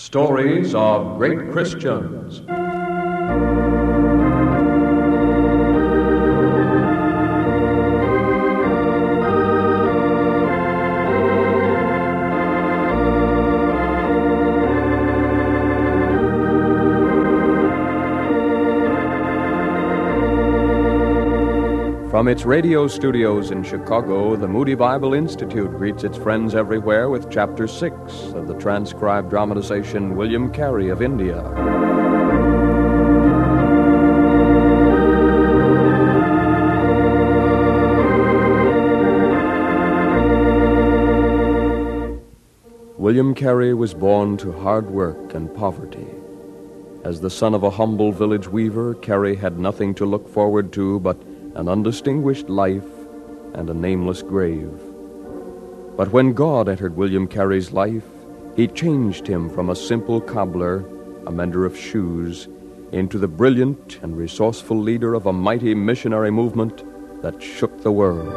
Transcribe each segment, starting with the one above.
Stories of Great Christians. From its radio studios in Chicago, the Moody Bible Institute greets its friends everywhere with Chapter 6 of the transcribed dramatization William Carey of India. William Carey was born to hard work and poverty. As the son of a humble village weaver, Carey had nothing to look forward to but an undistinguished life and a nameless grave. But when God entered William Carey's life, he changed him from a simple cobbler, a mender of shoes, into the brilliant and resourceful leader of a mighty missionary movement that shook the world.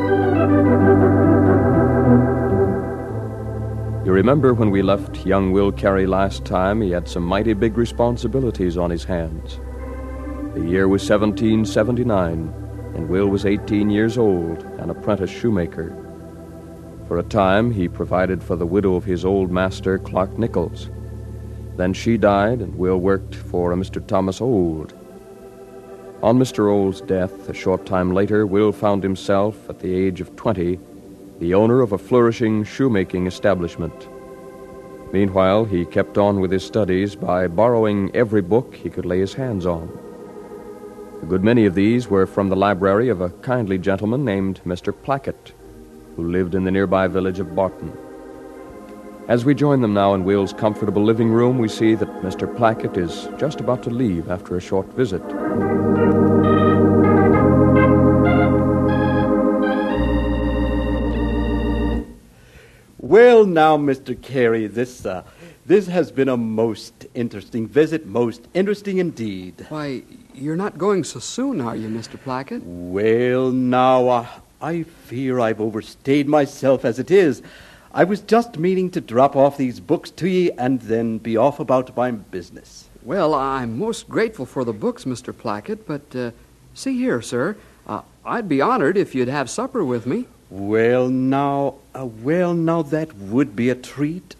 You remember when we left young Will Carey last time, he had some mighty big responsibilities on his hands. The year was 1779, and Will was 18 years old, an apprentice shoemaker. For a time, he provided for the widow of his old master, Clark Nichols. Then she died, and Will worked for a Mr. Thomas Old. On Mr. Old's death, a short time later, Will found himself, at the age of 20, the owner of a flourishing shoemaking establishment. Meanwhile, he kept on with his studies by borrowing every book he could lay his hands on. A good many of these were from the library of a kindly gentleman named Mr. Plackett, who lived in the nearby village of Barton. As we join them now in Will's comfortable living room, we see that Mr. Plackett is just about to leave after a short visit. Well, now, Mr. Carey, this has been a most interesting visit, most interesting indeed. Why, you're not going so soon, are you, Mr. Plackett? Well, now, I fear I've overstayed myself as it is. I was just meaning to drop off these books to ye and then be off about my business. Well, I'm most grateful for the books, Mr. Plackett, but see here, sir, I'd be honored if you'd have supper with me. Well, now, that would be a treat.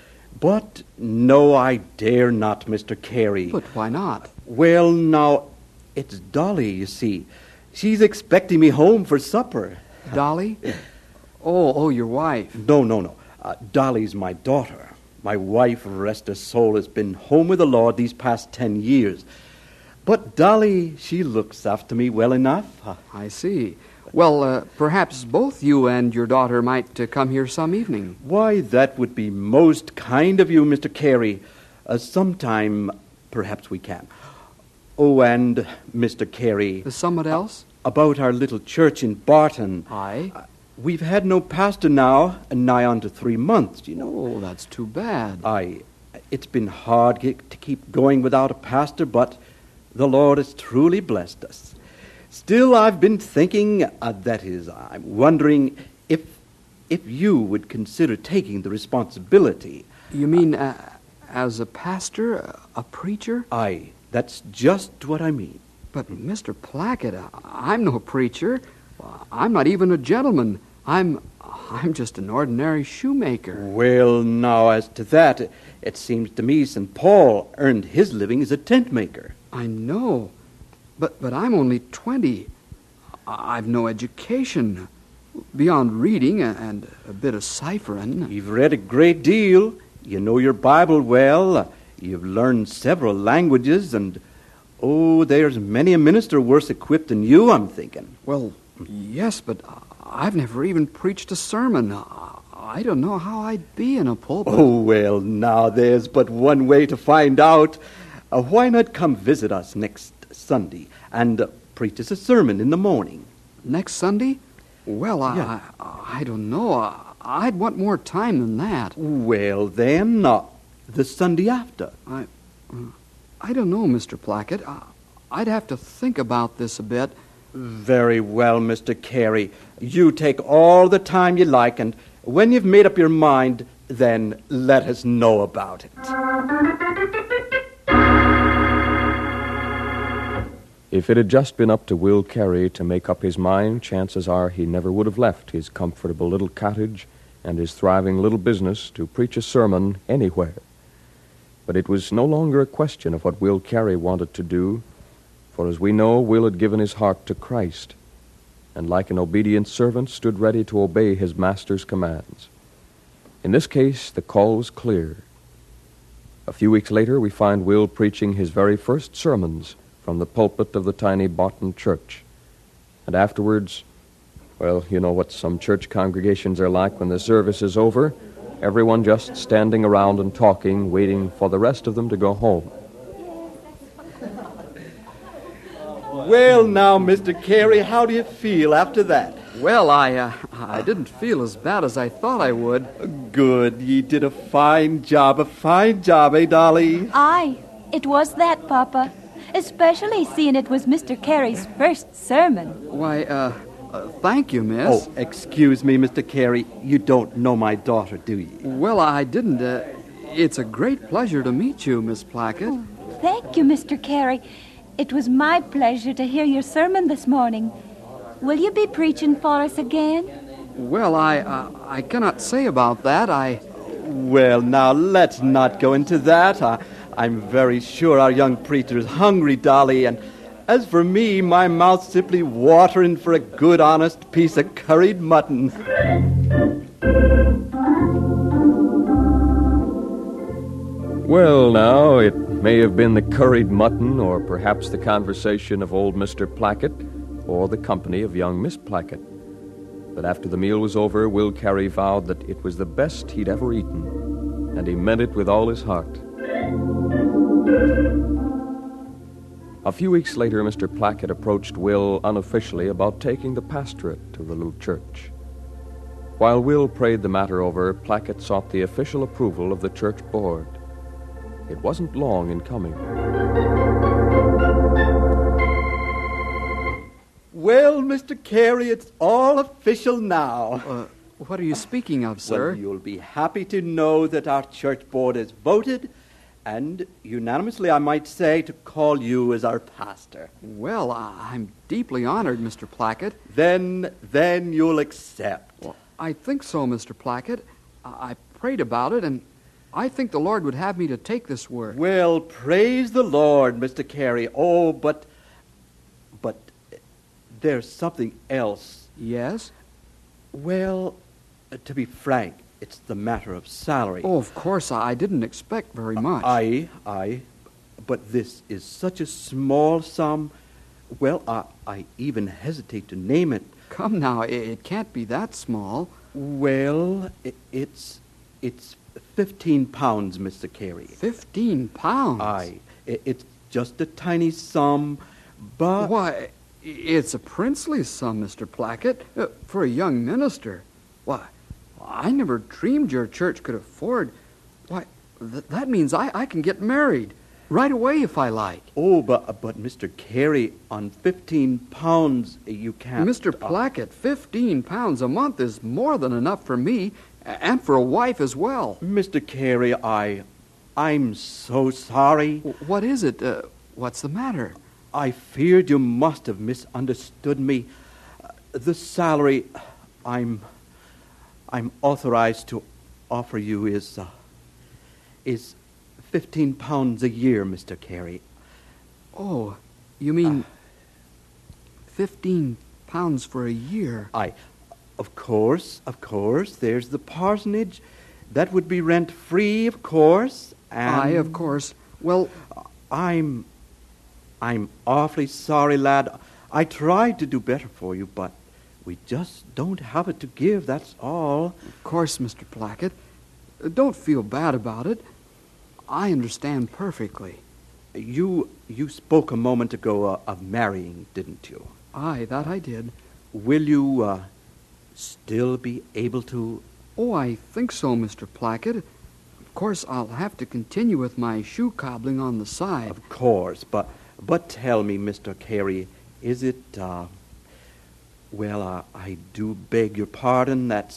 But no, I dare not, Mr. Carey. But why not? Well, now, it's Dolly, you see. She's expecting me home for supper. Dolly? Oh, your wife. No. Dolly's my daughter. My wife, rest her soul, has been home with the Lord these past 10 years. But Dolly, she looks after me well enough. I see. Well, perhaps both you and your daughter might come here some evening. Why, that would be most kind of you, Mr. Carey. Sometime, perhaps we can. Oh, and Mr. Carey. Somewhat else? About our little church in Barton. Aye? We've had no pastor now, nigh on to 3 months, you know. Oh, that's too bad. It's been hard to keep going without a pastor, but the Lord has truly blessed us. Still, I've been thinking, I'm wondering if you would consider taking the responsibility. You mean as a pastor, a preacher? Aye, that's just what I mean. But, Mr. Plackett, I'm no preacher. I'm not even a gentleman. I'm just an ordinary shoemaker. Well, now, as to that, it seems to me St. Paul earned his living as a tent maker. I know. But I'm only 20. I've no education beyond reading and a bit of ciphering. You've read a great deal. You know your Bible well. You've learned several languages, and there's many a minister worse equipped than you, I'm thinking. Well, yes, but I've never even preached a sermon. I don't know how I'd be in a pulpit. Oh, well, now there's but one way to find out. Why not come visit us next Sunday and preach us a sermon in the morning? Next Sunday? Well, yeah. I don't know. I'd want more time than that. Well, then, the Sunday after. I don't know, Mr. Plackett. I'd have to think about this a bit. Very well, Mr. Carey. You take all the time you like, and when you've made up your mind, Then let us know about it. If it had just been up to Will Carey to make up his mind, chances are he never would have left his comfortable little cottage and his thriving little business to preach a sermon anywhere. But it was no longer a question of what Will Carey wanted to do, for as we know, Will had given his heart to Christ, and like an obedient servant stood ready to obey his master's commands. In this case, the call was clear. A few weeks later, we find Will preaching his very first sermons from the pulpit of the tiny Boughton church. And afterwards, well, you know what some church congregations are like when the service is over. Everyone just standing around and talking, waiting for the rest of them to go home. Well, now, Mr. Carey, how do you feel after that? Well, I didn't feel as bad as I thought I would. Good. Ye did a fine job, eh, Dolly? Aye, it was that, Papa. Especially seeing it was Mr. Carey's first sermon. Why, thank you, miss. Oh, excuse me, Mr. Carey. You don't know my daughter, do you? Well, I didn't. It's a great pleasure to meet you, Miss Plackett. Oh, thank you, Mr. Carey. It was my pleasure to hear your sermon this morning. Will you be preaching for us again? Well, I cannot say about that. Well, now, let's not go into that. I'm very sure our young preacher is hungry, Dolly, and as for me, my mouth's simply watering for a good, honest piece of curried mutton. Well, now, it may have been the curried mutton, or perhaps the conversation of old Mr. Plackett, or the company of young Miss Plackett. But after the meal was over, Will Carey vowed that it was the best he'd ever eaten, and he meant it with all his heart. A few weeks later, Mr. Plackett approached Will unofficially about taking the pastorate to the little church. While Will prayed the matter over, Plackett sought the official approval of the church board. It wasn't long in coming. Well, Mr. Carey, it's all official now. What are you speaking of, sir? Well, you'll be happy to know that our church board has voted, and unanimously, I might say, to call you as our pastor. Well, I'm deeply honored, Mr. Plackett. Then you'll accept. Well, I think so, Mr. Plackett. I prayed about it, and I think the Lord would have me to take this work. Well, praise the Lord, Mr. Carey. Oh, but there's something else. Yes? Well, to be frank, it's the matter of salary. Oh, of course, I didn't expect very much. Aye. But this is such a small sum. Well, I even hesitate to name it. Come now, it can't be that small. Well, it's 15 pounds, Mr. Carey. 15 pounds? Aye. It's just a tiny sum, but... Why, it's a princely sum, Mr. Plackett, for a young minister. Why, I never dreamed your church could afford... Why, that means I can get married right away if I like. Oh, but Mr. Carey, on 15 pounds, you can't... Mr. Plackett, 15 pounds a month is more than enough for me and for a wife as well. Mr. Carey, I'm so sorry. What is it? What's the matter? I feared you must have misunderstood me. The salary I'm authorized to offer you is 15 pounds a year, Mr. Carey. Oh, you mean 15 pounds for a year? Of course, there's the parsonage. That would be rent-free, of course. And of course. Well, I'm awfully sorry, lad. I tried to do better for you, but we just don't have it to give, that's all. Of course, Mr. Plackett. Don't feel bad about it. I understand perfectly. You spoke a moment ago of marrying, didn't you? Aye, that I did. Will you still be able to? Oh, I think so, Mr. Plackett. Of course, I'll have to continue with my shoe cobbling on the side. Of course, but tell me, Mr. Carey, is it, I do beg your pardon, that's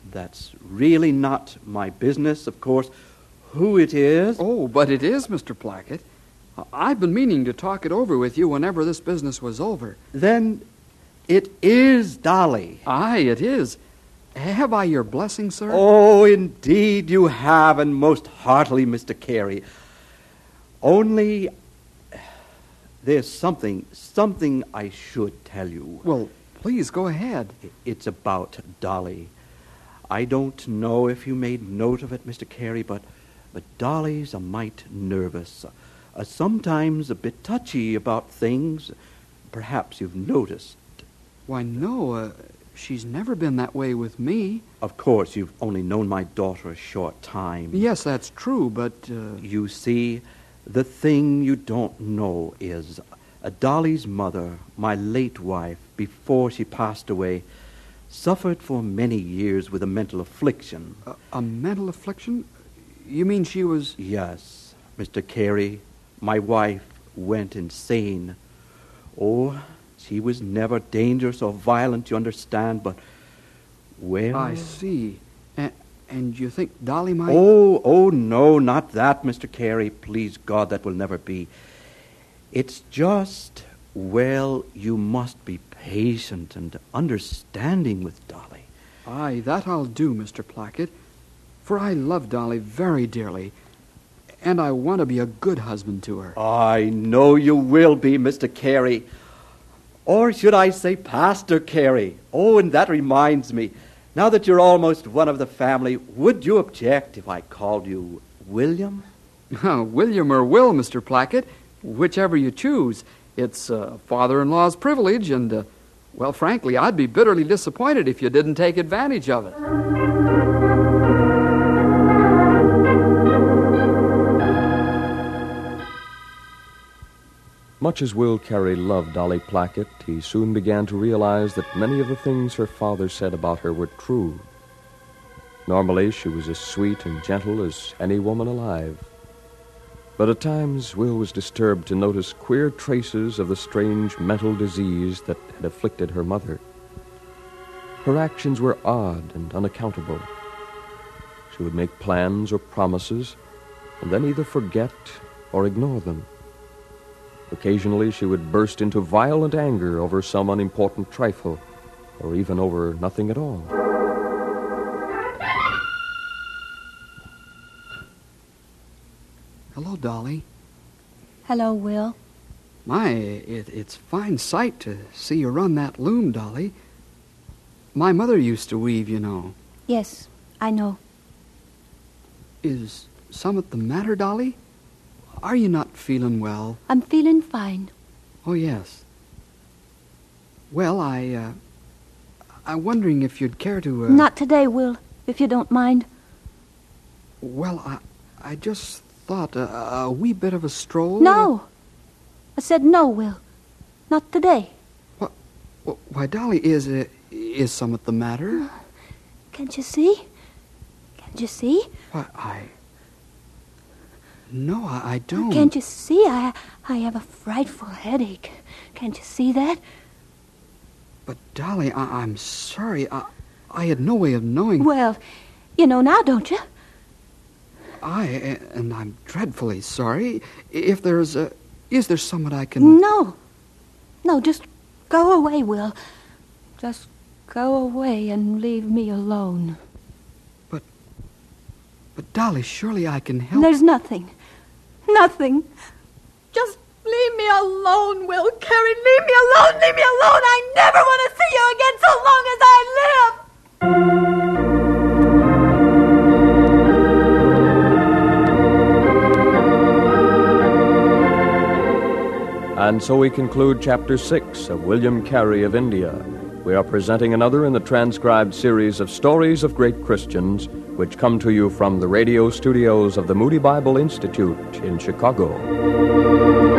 That's really not my business, of course. Who it is... Oh, but it is, Mr. Plackett. I've been meaning to talk it over with you whenever this business was over. Then it is Dolly. Aye, it is. Have I your blessing, sir? Oh, indeed you have, and most heartily, Mr. Carey. Only there's something I should tell you. Well, please go ahead. It's about Dolly. I don't know if you made note of it, Mr. Carey, but Dolly's a mite nervous. Sometimes a bit touchy about things. Perhaps you've noticed. Why, no, she's never been that way with me. Of course, you've only known my daughter a short time. Yes, that's true, but... You see, the thing you don't know is Dolly's mother, my late wife, before she passed away, suffered for many years with a mental affliction. A mental affliction? You mean she was... Yes, Mr. Carey, my wife went insane. Oh, she was never dangerous or violent, you understand, but, well... I see. And you think Dolly might... Oh, no, not that, Mr. Carey. Please, God, that will never be. It's just, well, you must be patient and understanding with Dolly. Aye, that I'll do, Mr. Plackett. For I love Dolly very dearly, and I want to be a good husband to her. I know you will be, Mr. Carey. Or should I say Pastor Carey? Oh, and that reminds me. Now that you're almost one of the family, would you object if I called you William? William or Will, Mr. Plackett, whichever you choose. It's father-in-law's privilege, and, well, frankly, I'd be bitterly disappointed if you didn't take advantage of it. Much as Will Carey loved Dolly Plackett, he soon began to realize that many of the things her father said about her were true. Normally, she was as sweet and gentle as any woman alive. But at times, Will was disturbed to notice queer traces of the strange mental disease that had afflicted her mother. Her actions were odd and unaccountable. She would make plans or promises, and then either forget or ignore them. Occasionally, she would burst into violent anger over some unimportant trifle, or even over nothing at all. Hello, Dolly. Hello, Will. My, it's a fine sight to see you run that loom, Dolly. My mother used to weave, you know. Yes, I know. Is something the matter, Dolly? Are you not feeling well? I'm feeling fine. Oh, yes. Well, I'm wondering if you'd care to... Not today, Will, if you don't mind. Well, I just thought a wee bit of a stroll... No. I said no, Will. Not today. Why, Dolly, is something the matter? Can't you see? Can't you see? Why, No, I don't. Can't you see? I have a frightful headache. Can't you see that? But, Dolly, I'm sorry. I had no way of knowing. Well, you know now, don't you? And I'm dreadfully sorry. If there's is there someone I can... No, just go away, Will. Just go away and leave me alone. But, Dolly, surely I can help... There's nothing. Nothing. Just leave me alone, Will Carey. Leave me alone. Leave me alone. I never want to see you again so long as I live. And so we conclude Chapter 6 of William Carey of India. We are presenting another in the transcribed series of Stories of Great Christians, which come to you from the radio studios of the Moody Bible Institute in Chicago.